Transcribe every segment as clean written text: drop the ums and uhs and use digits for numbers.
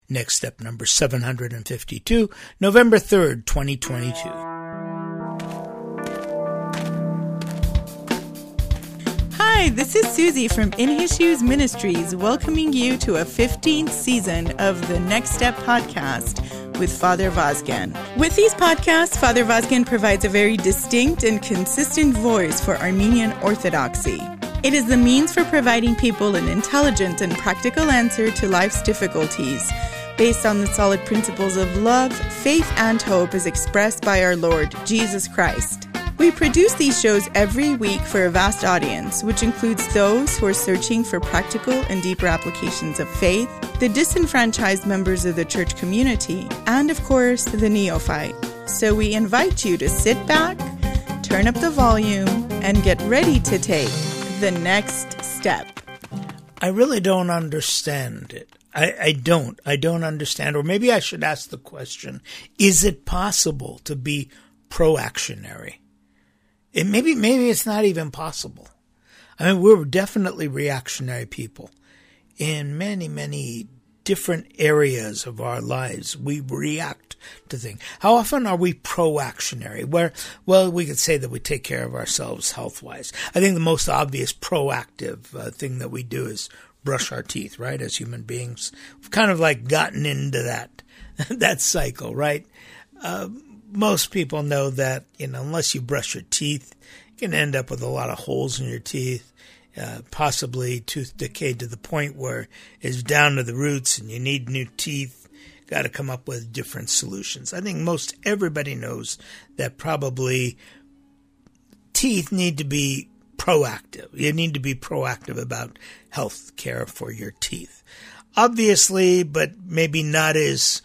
Next Step number 752, November 3rd, 2022. Hi, this is Susie from In His Shoes Ministries, welcoming you to a 15th season of the Next Step podcast with Father Vazgen. With these podcasts, Father Vazgen provides a very distinct and consistent voice for Armenian Orthodoxy. It is the means for providing people an intelligent and practical answer to life's difficulties, based on the solid principles of love, faith, and hope as expressed by our Lord Jesus Christ. We produce these shows every week for a vast audience, which includes those who are searching for practical and deeper applications of faith, the disenfranchised members of the church community, and of course, the neophyte. So we invite you to sit back, turn up the volume, and get ready to take the next step. I really don't understand it. I don't understand. Or maybe I should ask the question, is it possible to be pro-actionary? Maybe it's not even possible. I mean, we're definitely reactionary people. In many, many different areas of our lives, we react to things. How often are we pro-actionary? Well, we could say that we take care of ourselves health-wise. I think the most obvious proactive thing that we do is brush our teeth, right? As human beings, we've kind of like gotten into that cycle, right? Most people know that, unless you brush your teeth, you can end up with a lot of holes in your teeth, possibly tooth decay to the point where it's down to the roots and you need new teeth. Got to come up with different solutions. I think most everybody knows that probably teeth need to be proactive. You need to be proactive about health care for your teeth. Obviously, but maybe not as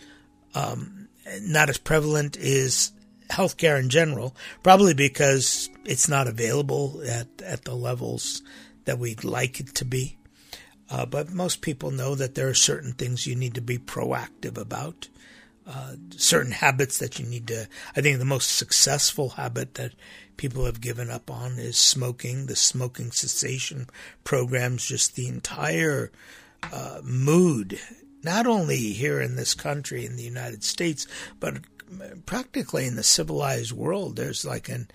prevalent is healthcare in general, probably because it's not available at the levels that we'd like it to be. But most people know that there are certain things you need to be proactive about, certain habits that you need to. I think the most successful habit that people have given up on is smoking. The smoking cessation programs, just the entire mood, not only here in this country, in the United States, but practically in the civilized world. There's like an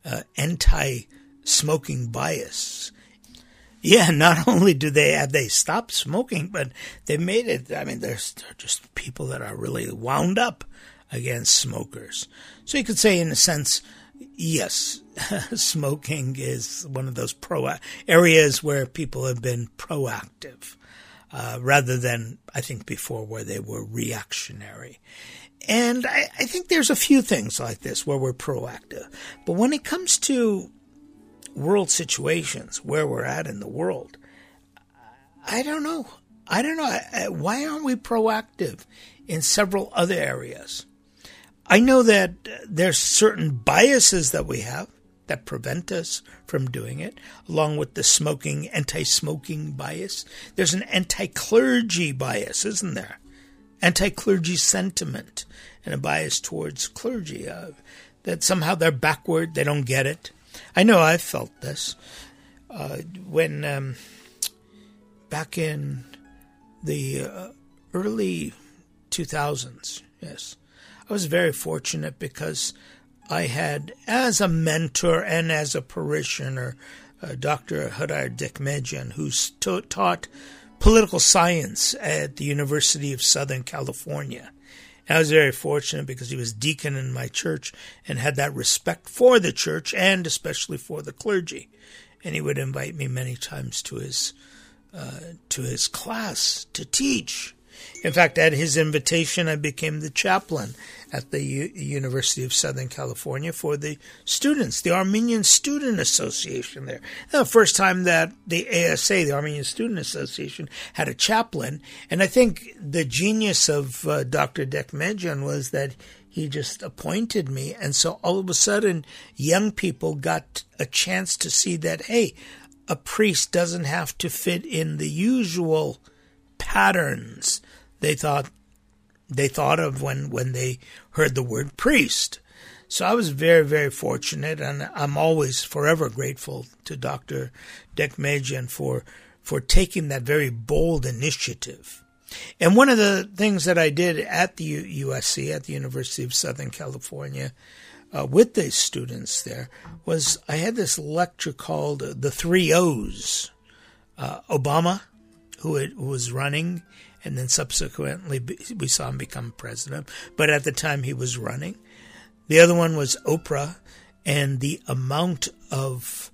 anti-smoking bias. Yeah, not only have they stopped smoking, but they've made it, I mean, there's just people that are really wound up against smokers. So you could say, in a sense, yes, smoking is one of those areas where people have been proactive, rather than, I think, before where they were reactionary. And I think there's a few things like this where we're proactive. But when it comes to world situations, where we're at in the world, I don't know. Why aren't we proactive in several other areas? I know that there's certain biases that we have that prevent us from doing it, along with the anti-smoking bias. There's an anti-clergy bias, isn't there? Anti-clergy sentiment and a bias towards clergy, that somehow they're backward, they don't get it. I know I've felt this when back in the early 2000s, yes, I was very fortunate because I had, as a mentor and as a parishioner, Dr. Hadar Dekmedjian, who's taught political science at the University of Southern California. And I was very fortunate because he was deacon in my church and had that respect for the church and especially for the clergy. And he would invite me many times to his class to teach. In fact, at his invitation, I became the chaplain at the University of Southern California for the students, the Armenian Student Association there. The first time that the ASA, the Armenian Student Association, had a chaplain. And I think the genius of Dr. Dekmedjian was that he just appointed me. And so all of a sudden, young people got a chance to see that, hey, a priest doesn't have to fit in the usual patterns they thought of when they heard the word priest. So I was very, very fortunate, and I'm always forever grateful to Dr. Dekmedjian for taking that very bold initiative. And one of the things that I did at the USC, at the University of Southern California, with the students there, was I had this lecture called The Three O's. Obama, who was running, and then subsequently we saw him become president, but at the time he was running. The other one was Oprah, and the amount of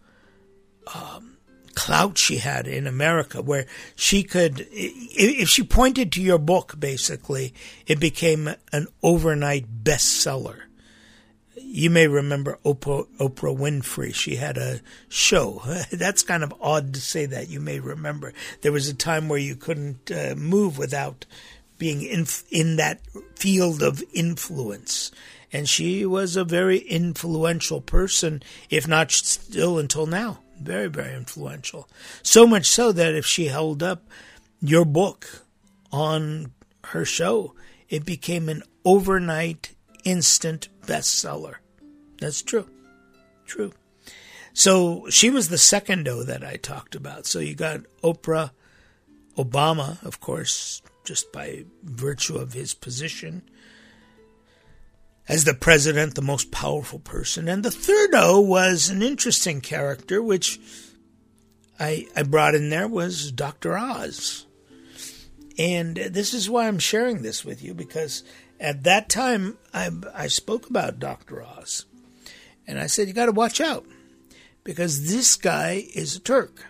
clout she had in America, where she could, if she pointed to your book, basically, it became an overnight bestseller. You may remember Oprah Winfrey. She had a show. That's kind of odd to say that. You may remember. There was a time where you couldn't move without being in that field of influence. And she was a very influential person, if not still until now. Very, very influential. So much so that if she held up your book on her show, it became an overnight, instant bestseller. That's true. True. So she was the second O that I talked about. So you got Oprah, Obama, of course, just by virtue of his position as the president, the most powerful person. And the third O was an interesting character, which I brought in there, was Dr. Oz. And this is why I'm sharing this with you, because at that time I spoke about Dr. Oz. And I said, you got to watch out, because this guy is a Turk.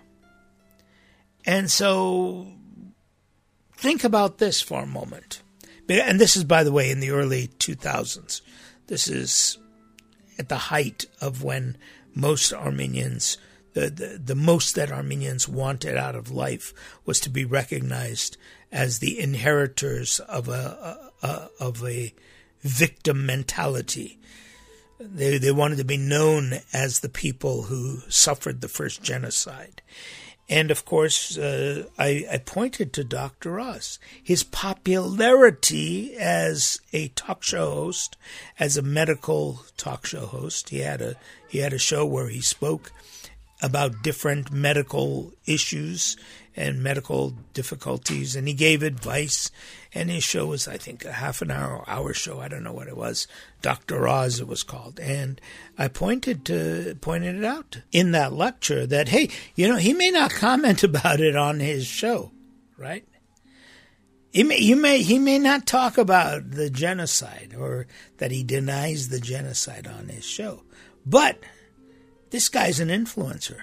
And so think about this for a moment. And this is, by the way, in the early 2000s. This is at the height of when most Armenians, the most that Armenians wanted out of life was to be recognized as the inheritors of a victim mentality. They wanted to be known as the people who suffered the first genocide. And, of course, I pointed to Dr. Oz. His popularity as a talk show host, as a medical talk show host. He had a show where he spoke about different medical issues and medical difficulties, and he gave advice. And his show was, I think, a half an hour or hour show. I don't know what it was. Dr. Oz, it was called. And I pointed it out in that lecture that, hey, he may not comment about it on his show, right? He may not talk about the genocide, or that he denies the genocide on his show. But this guy's an influencer.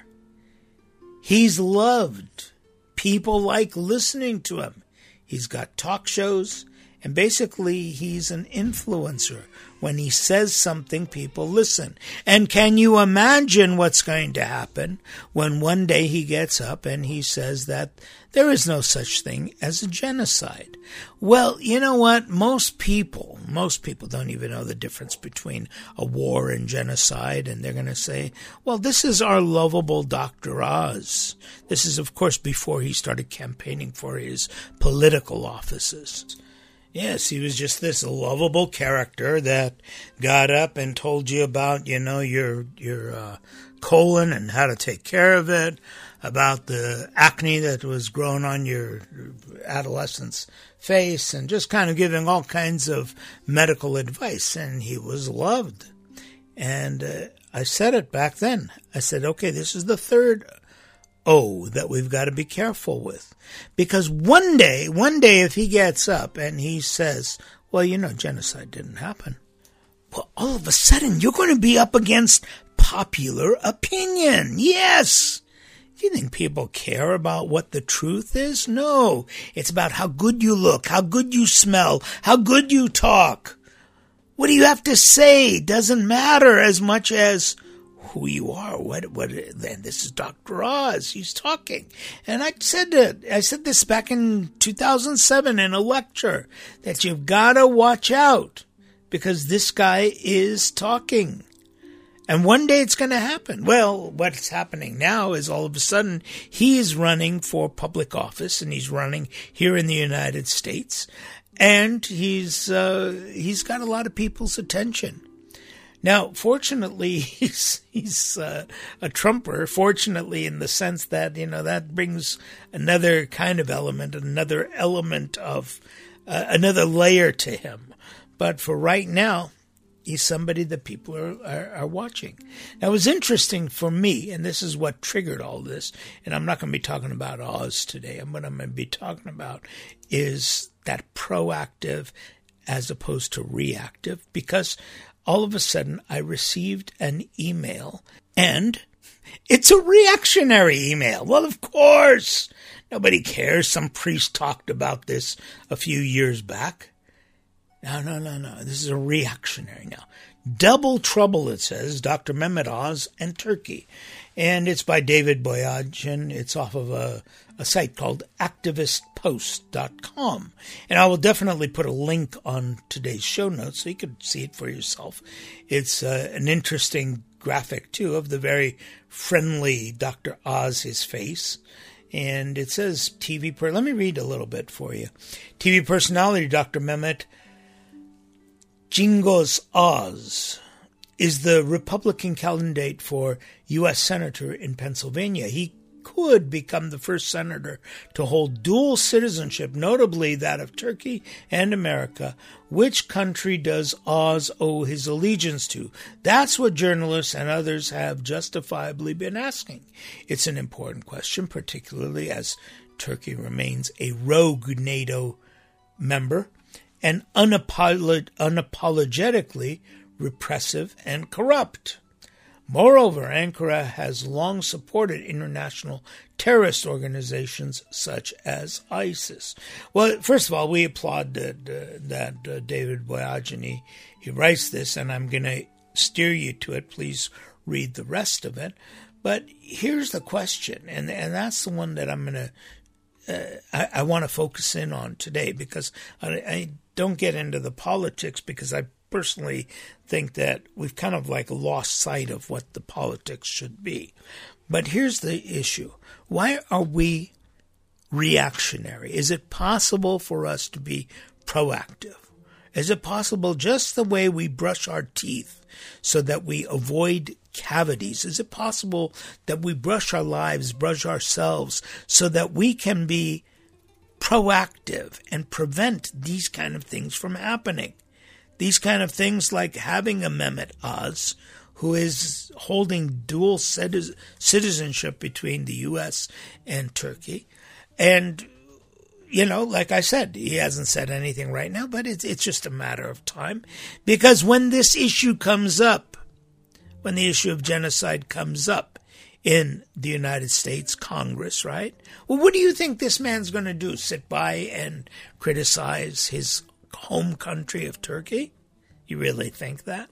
He's loved. People like listening to him. He's got talk shows, and basically he's an influencer. When he says something, people listen. And can you imagine what's going to happen when one day he gets up and he says that there is no such thing as a genocide? Well, you know what? Most people don't even know the difference between a war and genocide, and they're going to say, well, this is our lovable Dr. Oz. This is, of course, before he started campaigning for his political offices. Yes, he was just this lovable character that got up and told you about, your colon and how to take care of it, about the acne that was growing on your adolescent's face, and just kind of giving all kinds of medical advice. And he was loved. And I said it back then. I said, okay, this is the third O that we've got to be careful with. Because one day, if he gets up and he says, well, genocide didn't happen. Well, all of a sudden, you're going to be up against popular opinion. Yes. Do you think people care about what the truth is? No. It's about how good you look, how good you smell, how good you talk. What do you have to say? Doesn't matter as much as who you are. Then this is Dr. Oz. He's talking. And I said this back in 2007 in a lecture, that you've got to watch out, because this guy is talking. And one day it's going to happen. Well, what's happening now is all of a sudden he's running for public office, and he's running here in the United States, and he's got a lot of people's attention. Now, fortunately, he's a Trumper, fortunately in the sense that, that brings another kind of element, another layer to him. But for right now, he's somebody that people are watching. Now, it was interesting for me, and this is what triggered all this, and I'm not going to be talking about Oz today. What I'm going to be talking about is that proactive as opposed to reactive, because all of a sudden I received an email, and it's a reactionary email. Well, of course, nobody cares. Some priest talked about this a few years back. No. This is a reactionary now. Double Trouble, it says, Dr. Mehmet Oz and Turkey. And it's by David Boyajian. It's off of a site called activistpost.com. And I will definitely put a link on today's show notes so you can see it for yourself. It's an interesting graphic, too, of the very friendly Dr. Oz, his face. And it says let me read a little bit for you. TV personality Dr. Mehmet Cengiz Oz is the Republican candidate for U.S. Senator in Pennsylvania. He could become the first senator to hold dual citizenship, notably that of Turkey and America. Which country does Oz owe his allegiance to? That's what journalists and others have justifiably been asking. It's an important question, particularly as Turkey remains a rogue NATO member and unapologetically repressive and corrupt. Moreover, Ankara has long supported international terrorist organizations such as ISIS. Well, first of all, we applaud that David Boyajian, he writes this, and I'm going to steer you to it. Please read the rest of it. But here's the question, and that's the one that I'm going to I want to focus in on today, because I don't get into the politics, because I personally think that we've kind of like lost sight of what the politics should be. But here's the issue. Why are we reactionary? Is it possible for us to be proactive? Is it possible just the way we brush our teeth so that we avoid cavities? Is it possible that we brush our lives, brush ourselves so that we can be proactive and prevent these kind of things from happening? These kind of things like having a Mehmet Oz who is holding dual citizenship between the U.S. and Turkey. And, like I said, he hasn't said anything right now, but it's just a matter of time. Because when this issue comes up, when the issue of genocide comes up in the United States Congress, right? Well, what do you think this man's going to do? Sit by and criticize his home country of Turkey? You really think that?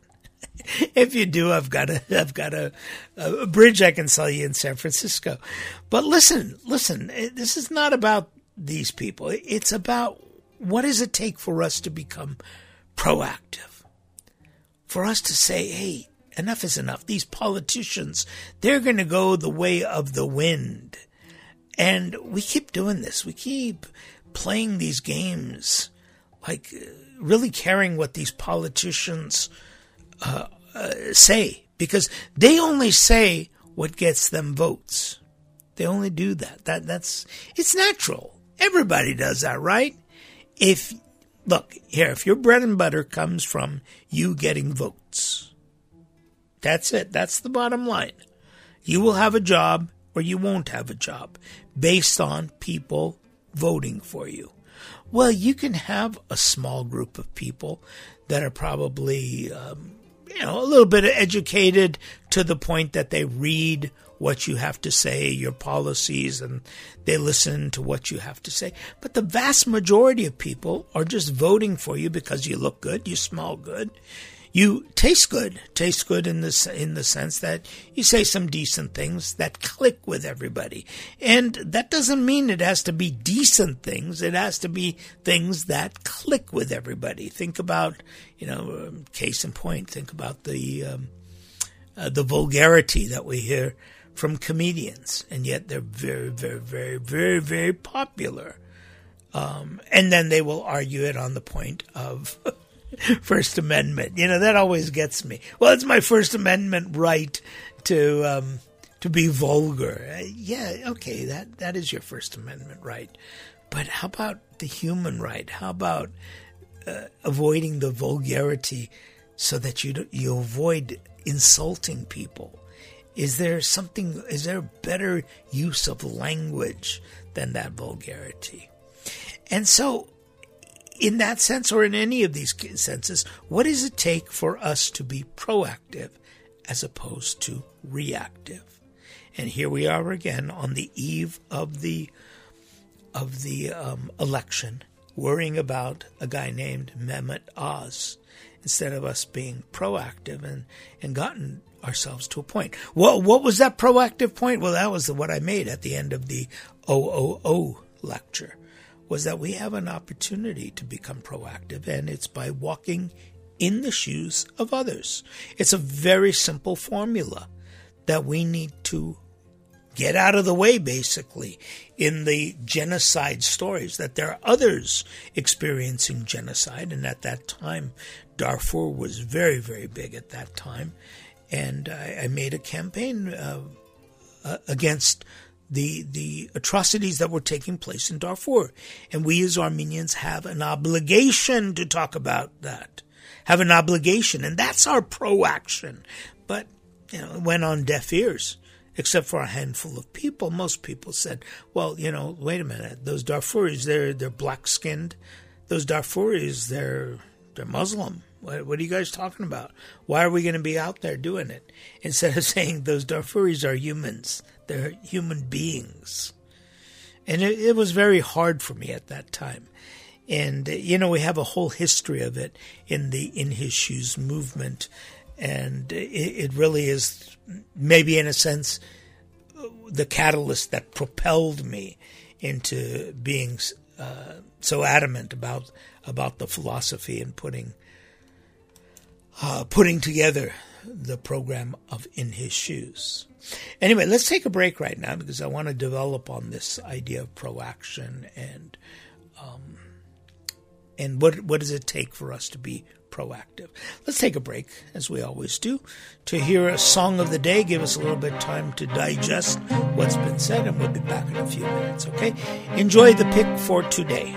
If you do, I've got a bridge I can sell you in San Francisco. But listen, this is not about these people. It's about what does it take for us to become proactive? For us to say, hey, enough is enough. These politicians, they're going to go the way of the wind. And we keep doing this. We keep playing these games, like really caring what these politicians say, because they only say what gets them votes. They only do that. That's it's natural. Everybody does that, right? If your bread and butter comes from you getting votes, that's it. That's the bottom line. You will have a job or you won't have a job based on people voting for you. Well, you can have a small group of people that are probably, a little bit educated to the point that they read what you have to say, your policies, and they listen to what you have to say. But the vast majority of people are just voting for you because you look good, you smell good, you taste good in the sense that you say some decent things that click with everybody. And that doesn't mean it has to be decent things. It has to be things that click with everybody. Think about, case in point, think about the vulgarity that we hear from comedians, and yet they're very, very, very, very, very popular. And then they will argue it on the point of First Amendment. That always gets me. Well, it's my First Amendment right to be vulgar. Yeah, okay, that is your First Amendment right. But how about the human right? How about avoiding the vulgarity so that you avoid insulting people? Is there a better use of language than that vulgarity? And so, in that sense, or in any of these senses, what does it take for us to be proactive as opposed to reactive? And here we are again on the eve of the election, worrying about a guy named Mehmet Oz, instead of us being proactive and gotten ourselves to a point. What was that proactive point? Well, that was what I made at the end of the OOO lecture, was that we have an opportunity to become proactive, and it's by walking in the shoes of others. It's a very simple formula that we need to get out of the way, basically, in the genocide stories, that there are others experiencing genocide. And at that time, Darfur was very, very big at that time. And I made a campaign against the atrocities that were taking place in Darfur. And we as Armenians have an obligation to talk about that, have an obligation. And that's our pro-action. But, it went on deaf ears. Except for a handful of people. Most people said, well, wait a minute. Those Darfuris, they're black-skinned. Those Darfuris, they're Muslim. What are you guys talking about? Why are we going to be out there doing it? Instead of saying those Darfuris are humans. They're human beings. And it was very hard for me at that time. And, we have a whole history of it in the In His Shoes movement. And it really is, maybe in a sense, the catalyst that propelled me into being so adamant about the philosophy and putting together the program of In His Shoes. Anyway, let's take a break right now because I want to develop on this idea of proaction and what does it take for us to be proactive. Let's take a break, as we always do, to hear a song of the day, give us a little bit of time to digest what's been said, and we'll be back in a few minutes, okay? Enjoy the pick for today.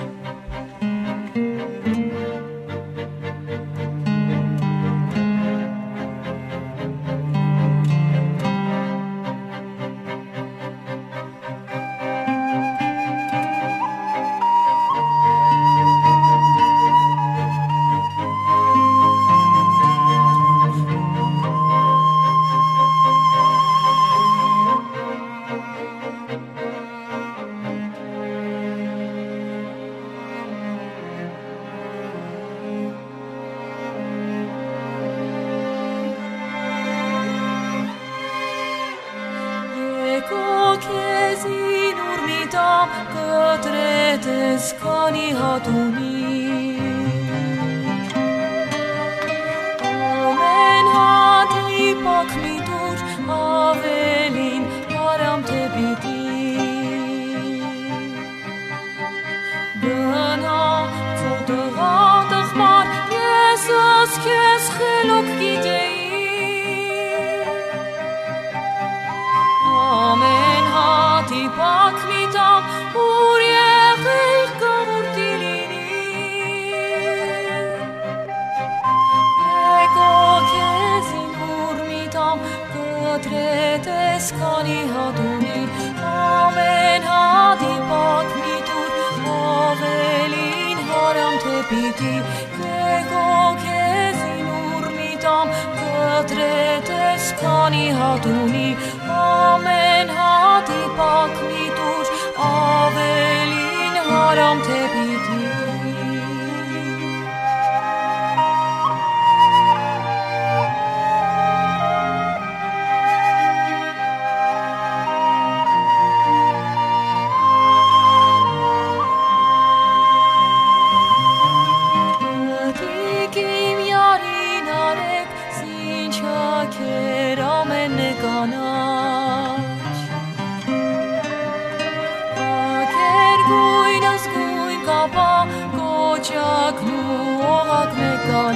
Gone.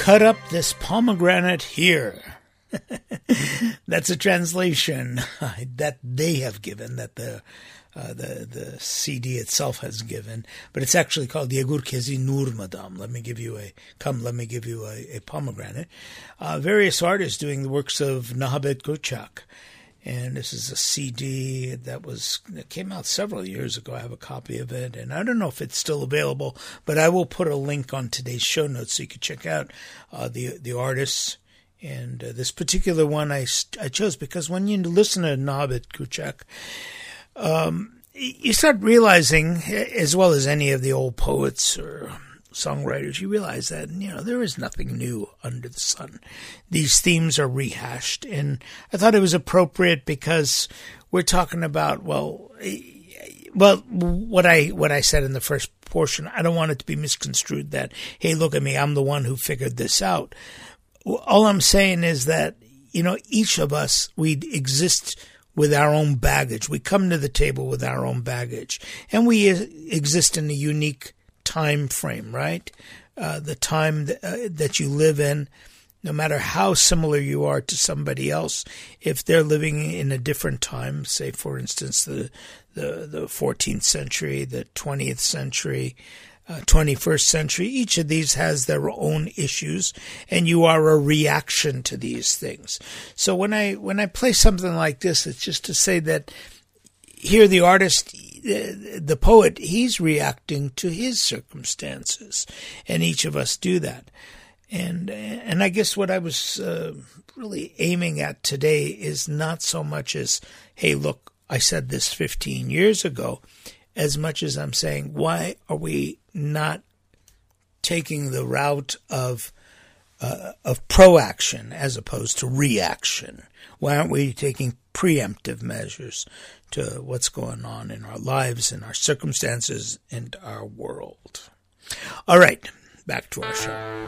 cut up this pomegranate here. That's a translation that they have given, that the CD itself has given, but it's actually called Yegur Kezi Nur Madam. Let me give you a pomegranate. Various artists doing the works of Nahabet Gurchak. And this is a CD that came out several years ago. I have a copy of it, and I don't know if it's still available, but I will put a link on today's show notes so you can check out the artists. And this particular one I chose because when you listen to Nahabet Gurchak, you start realizing, as well as any of the old poets or songwriters, you realize that, there is nothing new under the sun. These themes are rehashed, and I thought it was appropriate because we're talking about, what I said in the first portion, I don't want it to be misconstrued that, hey, look at me, I'm the one who figured this out. All I'm saying is that, each of us, we exist with our own baggage. We come to the table with our own baggage, and we exist in a unique time frame, right? The time that you live in, no matter how similar you are to somebody else, if they're living in a different time, say, for instance, the 14th century, the 20th century, 21st century, each of these has their own issues, and you are a reaction to these things. So when I play something like this, it's just to say that here the artist, the poet, he's reacting to his circumstances, and each of us do that. And I guess what I was really aiming at today is not so much as, hey, look, I said this 15 years ago, as much as I'm saying, why are we not taking the route of proaction as opposed to reaction? Why aren't we taking preemptive measures to what's going on in our lives, in our circumstances, and our world? All right, back to our show.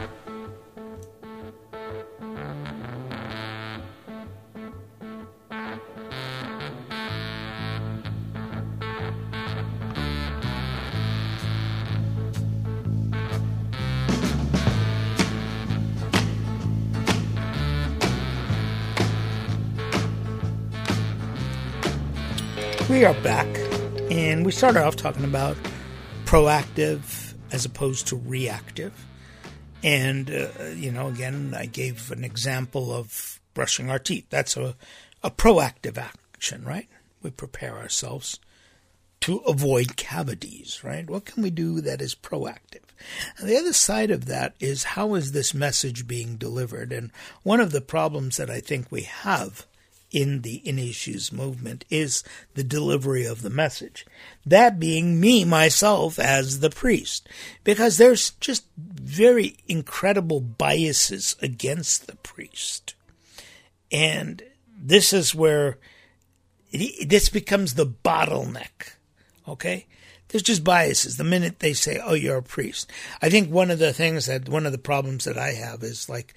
We are back, and we started off talking about proactive as opposed to reactive. And, again, I gave an example of brushing our teeth. That's a proactive action, right? We prepare ourselves to avoid cavities, right? What can we do that is proactive? And the other side of that is, how is this message being delivered? And one of the problems that I think we have in the In His Shoes movement is the delivery of the message. That being me, myself, as the priest. Because there's just very incredible biases against the priest. And this is where this becomes the bottleneck, okay? There's just biases. The minute they say, oh, you're a priest. I think one of the problems that I have is like,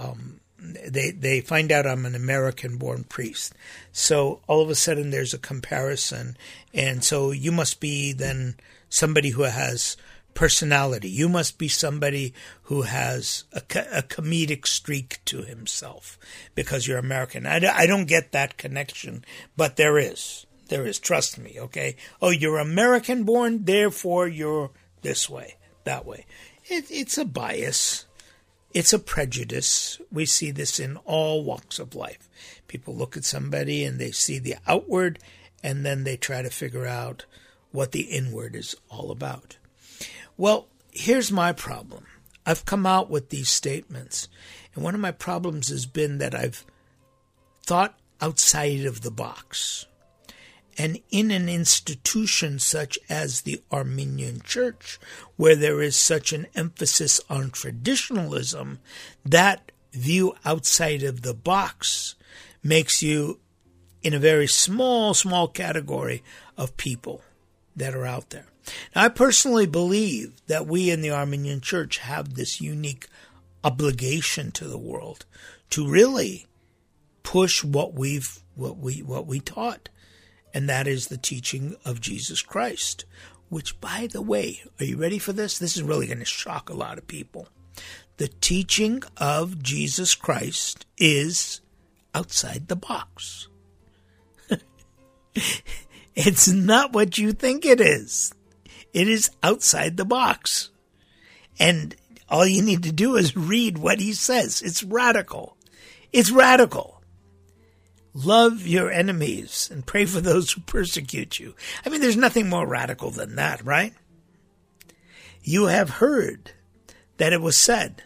they find out I'm an American-born priest. So all of a sudden there's a comparison. And so you must be then somebody who has personality. You must be somebody who has a comedic streak to himself because you're American. I don't get that connection, but there is. There is. Trust me, okay? Oh, you're American-born, therefore you're this way, that way. It's a bias. It's a prejudice. We see this in all walks of life. People look at somebody and they see the outward, and then they try to figure out what the inward is all about. Well, here's my problem. I've come out with these statements, and one of my problems has been that I've thought outside of the box. And in an institution such as the Armenian Church, where there is such an emphasis on traditionalism, that view outside of the box makes you in a very small category of people that are out there. Now, I personally believe that we in the Armenian Church have this unique obligation to the world to really push what we taught. And that is the teaching of Jesus Christ, which, by the way, are you ready for this? This is really going to shock a lot of people. The teaching of Jesus Christ is outside the box. It's not what you think it is. It is outside the box. And all you need to do is read what he says. It's radical. It's radical. Love your enemies and pray for those who persecute you. I mean, there's nothing more radical than that, right? You have heard that it was said,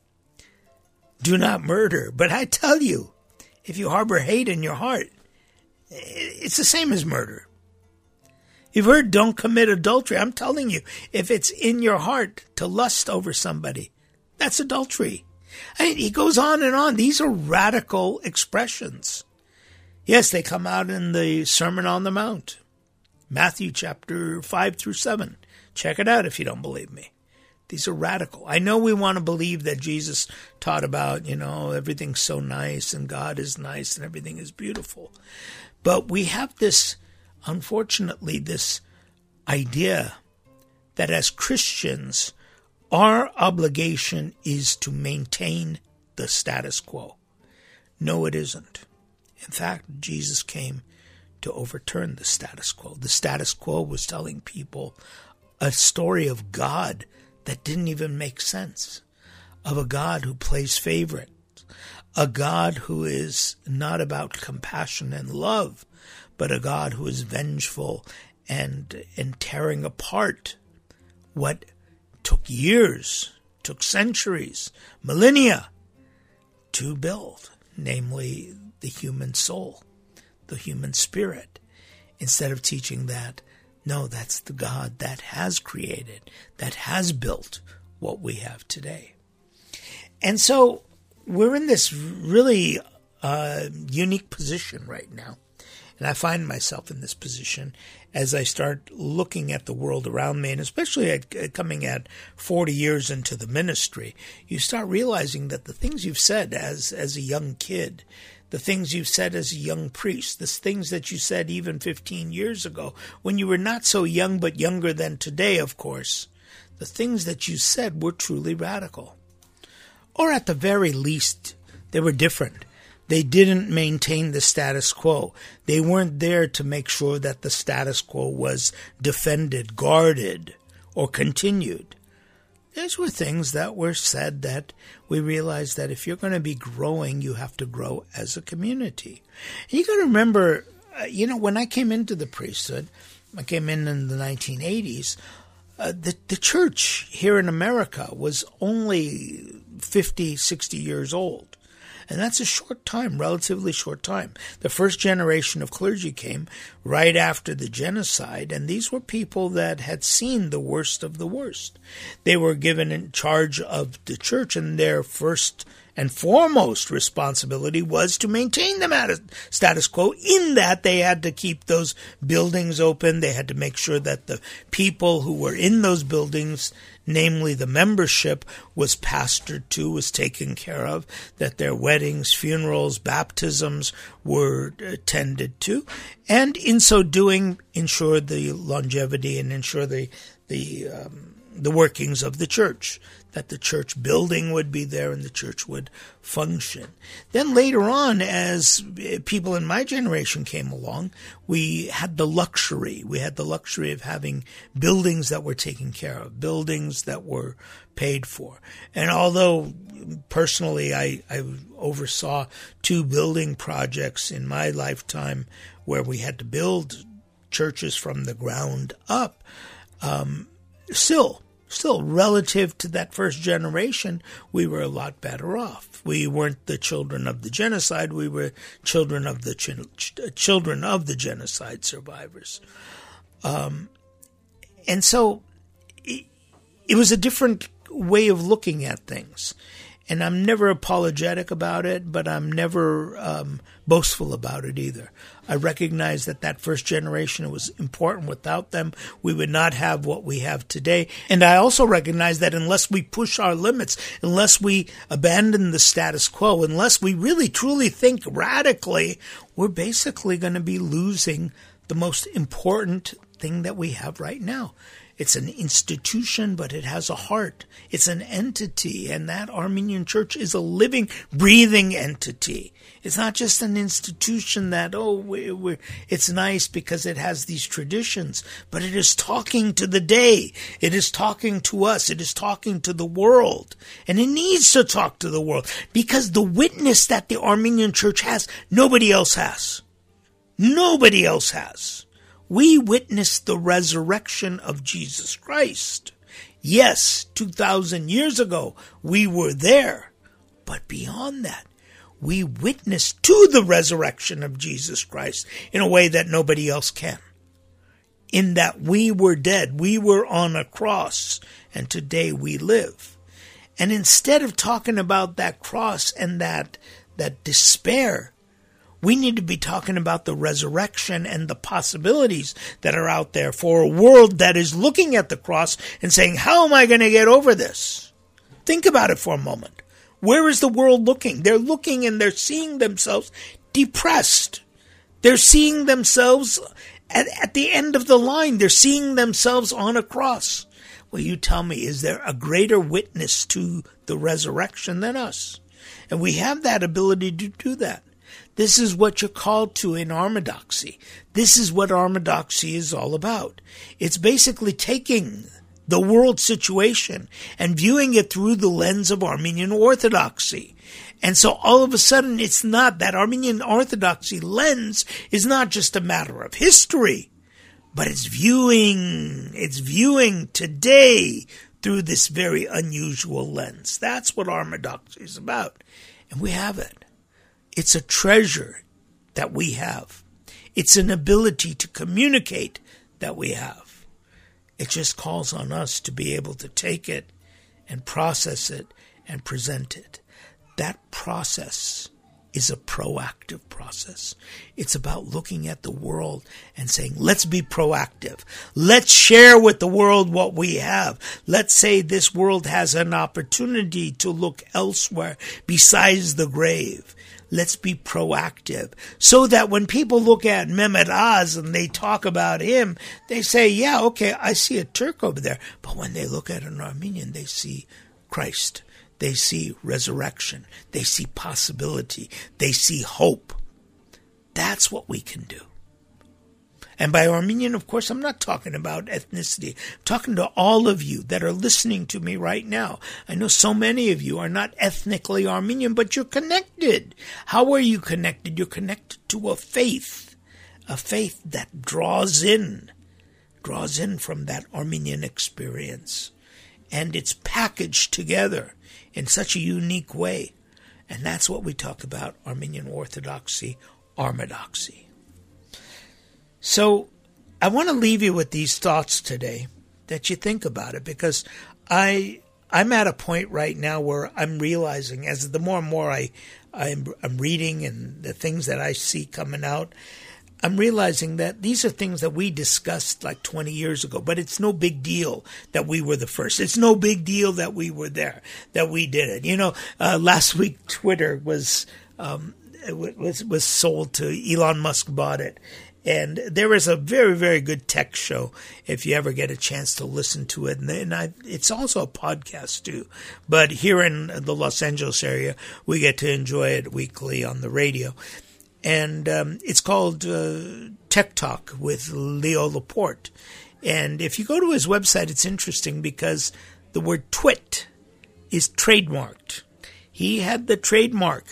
do not murder. But I tell you, if you harbor hate in your heart, it's the same as murder. You've heard don't commit adultery. I'm telling you, if it's in your heart to lust over somebody, that's adultery. I mean, he goes on and on. These are radical expressions. Yes, they come out in the Sermon on the Mount, Matthew chapter 5 through 7. Check it out if you don't believe me. These are radical. I know we want to believe that Jesus taught about, everything's so nice and God is nice and everything is beautiful. But we have this, unfortunately, this idea that as Christians, our obligation is to maintain the status quo. No, it isn't. In fact, Jesus came to overturn the status quo. The status quo was telling people a story of God that didn't even make sense, of a God who plays favorites, a God who is not about compassion and love, but a God who is vengeful and tearing apart what took years, took centuries, millennia to build, namely the human soul, the human spirit, instead of teaching that, no, that's the God that has created, that has built what we have today. And so we're in this really unique position right now. And I find myself in this position as I start looking at the world around me, and especially coming at 40 years into the ministry, you start realizing that the things you've said as a young kid, the things you've said as a young priest, the things that you said even 15 years ago, when you were not so young but younger than today, of course, the things that you said were truly radical. Or at the very least, they were different. They didn't maintain the status quo. They weren't there to make sure that the status quo was defended, guarded, or continued. These were things that were said that we realized that if you're going to be growing, you have to grow as a community. And you got to remember, when I came into the priesthood, I came in the 1980s, the church here in America was only 50, 60 years old. And that's a short time, relatively short time. The first generation of clergy came right after the genocide, and these were people that had seen the worst of the worst. They were given in charge of the church, and their first and foremost responsibility was to maintain the status quo, in that they had to keep those buildings open. They had to make sure that the people who were in those buildings, namely the membership, was pastored to, was taken care of, that their weddings, funerals, baptisms were tended to, and in so doing ensure the longevity and ensure the workings of the church, that the church building would be there and the church would function. Then later on, as people in my generation came along, we had the luxury. We had the luxury of having buildings that were taken care of, buildings that were paid for. And although personally I oversaw 2 building projects in my lifetime where we had to build churches from the ground up, Still, relative to that first generation, we were a lot better off. We weren't the children of the genocide. We were children of the children of the genocide survivors. And so it was a different way of looking at things. And I'm never apologetic about it, but I'm never boastful about it either. I recognize that first generation was important. Without them, we would not have what we have today. And I also recognize that unless we push our limits, unless we abandon the status quo, unless we really truly think radically, we're basically going to be losing the most important thing that we have right now. It's an institution, but it has a heart. It's an entity, and that Armenian Church is a living, breathing entity. It's not just an institution that, it's nice because it has these traditions, but it is talking to the day. It is talking to us. It is talking to the world. And it needs to talk to the world because the witness that the Armenian Church has, nobody else has. Nobody else has. We witnessed the resurrection of Jesus Christ. Yes, 2,000 years ago, we were there. But beyond that, we witnessed to the resurrection of Jesus Christ in a way that nobody else can. In that we were dead, we were on a cross, and today we live. And instead of talking about that cross and that despair, we need to be talking about the resurrection and the possibilities that are out there for a world that is looking at the cross and saying, how am I going to get over this? Think about it for a moment. Where is the world looking? They're looking and they're seeing themselves depressed. They're seeing themselves at the end of the line. They're seeing themselves on a cross. Well, you tell me, is there a greater witness to the resurrection than us? And we have that ability to do that. This is what you're called to in Armadoxy. This is what Armadoxy is all about. It's basically taking the world situation and viewing it through the lens of Armenian Orthodoxy. And so all of a sudden, it's not that Armenian Orthodoxy lens is not just a matter of history, but it's viewing today through this very unusual lens. That's what Armadoxy is about. And we have it. It's a treasure that we have. It's an ability to communicate that we have. It just calls on us to be able to take it and process it and present it. That process is a proactive process. It's about looking at the world and saying, let's be proactive. Let's share with the world what we have. Let's say this world has an opportunity to look elsewhere besides the grave. Let's be proactive so that when people look at Mehmet Oz and they talk about him, they say, yeah, okay, I see a Turk over there. But when they look at an Armenian, they see Christ. They see resurrection. They see possibility. They see hope. That's what we can do. And by Armenian, of course, I'm not talking about ethnicity. I'm talking to all of you that are listening to me right now. I know so many of you are not ethnically Armenian, but you're connected. How are you connected? You're connected to a faith that draws in from that Armenian experience. And it's packaged together in such a unique way. And that's what we talk about, Armenian Orthodoxy, Armadoxy. So I want to leave you with these thoughts today that you think about it, because I'm at a point right now where I'm realizing, as the more and more I'm reading and the things that I see coming out, I'm realizing that these are things that we discussed like 20 years ago, but it's no big deal that we were the first. It's no big deal that we were there, that we did it. You know, last week Twitter was sold to Elon Musk, bought it. And there is a very, very good tech show if you ever get a chance to listen to it. And it's also a podcast too. But here in the Los Angeles area, we get to enjoy it weekly on the radio. And it's called Tech Talk with Leo Laporte. And if you go to his website, it's interesting because the word twit is trademarked. He had the trademark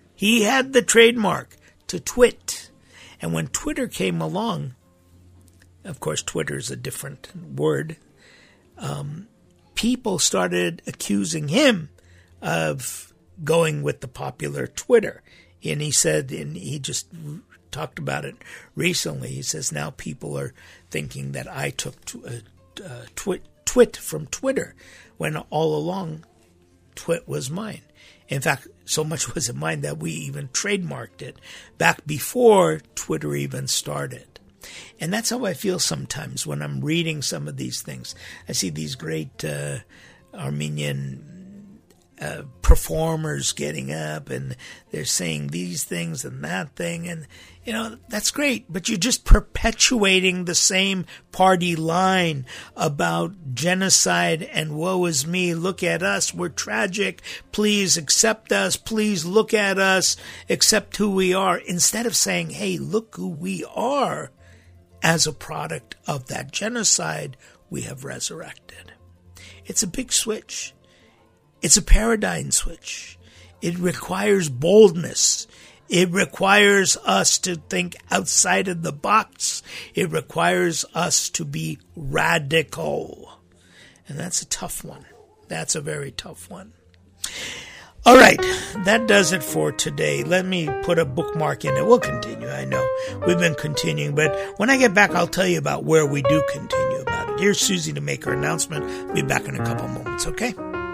to twit. And when Twitter came along, of course, Twitter is a different word, people started accusing him of going with the popular Twitter. And he said, and he just talked about it recently, he says now people are thinking that I took twit from Twitter, when all along twit was mine. In fact, so much was it mine that we even trademarked it back before Twitter even started. And that's how I feel sometimes when I'm reading some of these things. I see these great Armenian performers getting up and they're saying these things and that thing, and that's great, but you're just perpetuating the same party line about genocide and woe is me, look at us, we're tragic, please accept us, please look at us, accept who we are, instead of saying, hey, look who we are as a product of that genocide we have resurrected. It's a big switch. It's a paradigm switch. It requires boldness. It requires us to think outside of the box. It requires us to be radical. And that's a tough one. That's a very tough one. All right, that does it for today. Let me put a bookmark in it. We'll continue. I know we've been continuing, but when I get back, I'll tell you about where we do continue about it. Here's Susie to make her announcement. I'll be back in a couple moments, okay?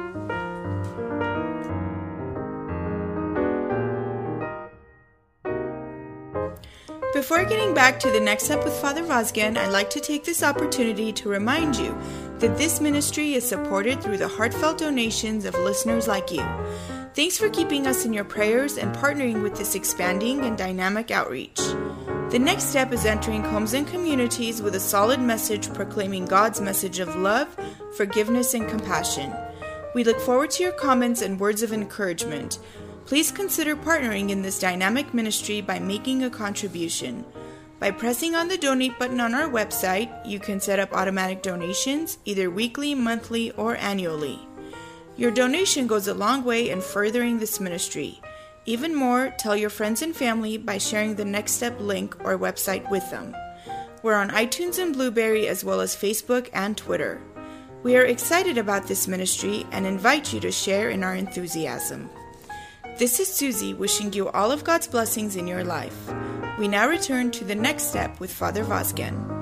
Before getting back to the next step with Father Vazgen, I'd like to take this opportunity to remind you that this ministry is supported through the heartfelt donations of listeners like you. Thanks for keeping us in your prayers and partnering with this expanding and dynamic outreach. The next step is entering homes and communities with a solid message proclaiming God's message of love, forgiveness, and compassion. We look forward to your comments and words of encouragement. Please consider partnering in this dynamic ministry by making a contribution. By pressing on the donate button on our website, you can set up automatic donations, either weekly, monthly, or annually. Your donation goes a long way in furthering this ministry. Even more, tell your friends and family by sharing the Next Step link or website with them. We're on iTunes and Blueberry as well as Facebook and Twitter. We are excited about this ministry and invite you to share in our enthusiasm. This is Susie wishing you all of God's blessings in your life. We now return to the next step with Father Vazgen.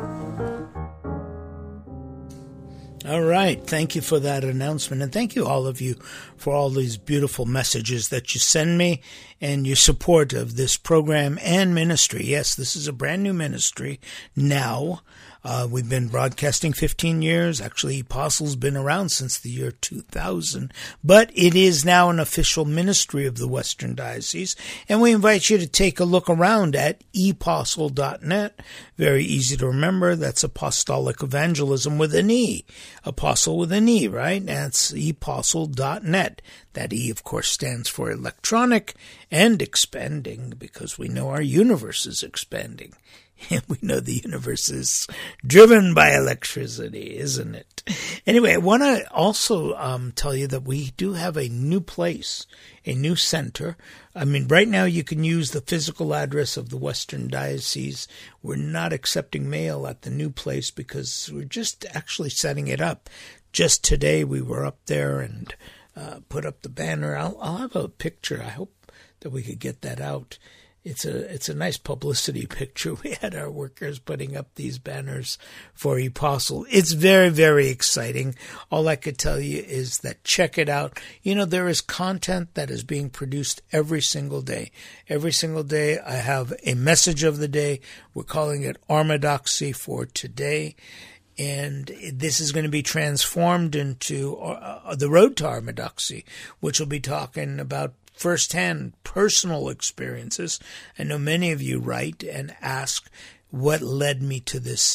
All right. Thank you for that announcement. And thank you, all of you, for all these beautiful messages that you send me and your support of this program and ministry. Yes, this is a brand new ministry now. We've been broadcasting 15 years. Actually, Apostle's been around since the year 2000, but it is now an official ministry of the Western Diocese, and we invite you to take a look around at epostle.net. Very easy to remember. That's Apostolic Evangelism with an E. Apostle with an E, right? That's epostle.net. That E, of course, stands for electronic and expanding, because we know our universe is expanding. And we know the universe is driven by electricity, isn't it? Anyway, I want to also tell you that we do have a new place, a new center. I mean, right now you can use the physical address of the Western Diocese. We're not accepting mail at the new place because we're just actually setting it up. Just today we were up there and put up the banner. I'll have a picture. I hope that we could get that out. It's a nice publicity picture. We had our workers putting up these banners for Apostle. It's very, very exciting. All I could tell you is that check it out. You know, there is content that is being produced every single day. Every single day I have a message of the day. We're calling it Orthodoxy for today. And this is going to be transformed into the Road to Orthodoxy, which will be talking about first-hand personal experiences. I know many of you write and ask, what led me to this,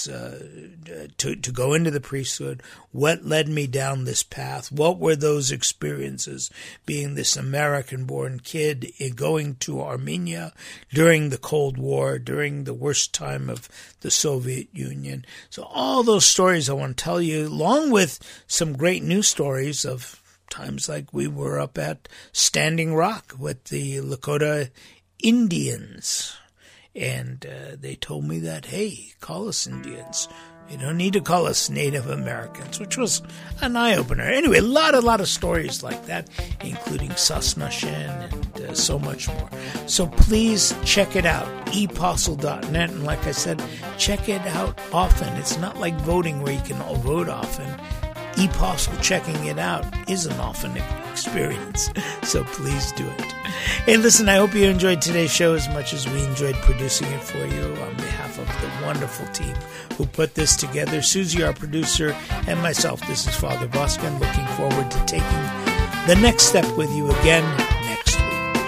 to go into the priesthood? What led me down this path? What were those experiences, being this American-born kid going to Armenia during the Cold War, during the worst time of the Soviet Union? So all those stories I want to tell you, along with some great news stories of times like we were up at Standing Rock with the Lakota Indians. And they told me that, hey, call us Indians. You don't need to call us Native Americans, which was an eye-opener. Anyway, a lot of stories like that, including Sasnashin and so much more. So please check it out, epostle.net. And like I said, check it out often. It's not like voting where you can all vote often. Apostle checking it out is an often experience, so please do it. Hey, listen, I hope you enjoyed today's show as much as we enjoyed producing it for you. On behalf of the wonderful team who put this together, Susie, our producer, and myself, this is Father Vazgen, looking forward to taking The Next Step with you again next week.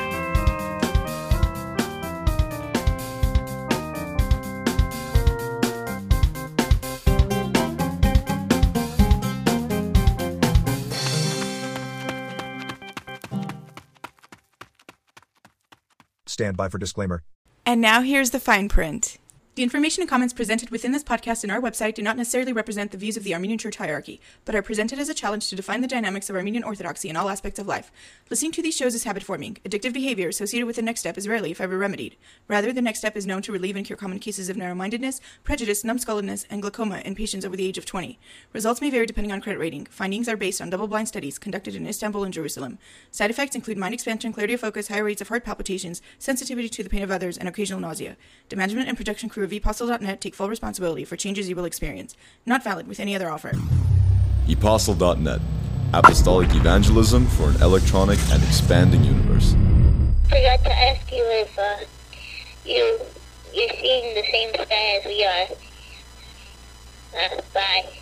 Stand by for disclaimer. And now here's the fine print. The information and comments presented within this podcast and our website do not necessarily represent the views of the Armenian Church hierarchy, but are presented as a challenge to define the dynamics of Armenian Orthodoxy in all aspects of life. Listening to these shows is habit-forming. Addictive behavior associated with the Next Step is rarely, if ever, remedied. Rather, the Next Step is known to relieve and cure common cases of narrow-mindedness, prejudice, numbskulledness, and glaucoma in patients over the age of 20. Results may vary depending on credit rating. Findings are based on double-blind studies conducted in Istanbul and Jerusalem. Side effects include mind expansion, clarity of focus, higher rates of heart palpitations, sensitivity to the pain of others, and occasional nausea. The management and production crew of ePostle.net take full responsibility for changes you will experience. Not valid with any other offer. ePostle.net. Apostolic evangelism for an electronic and expanding universe. Forgot to ask you if you're seeing the same sky as we are. Bye.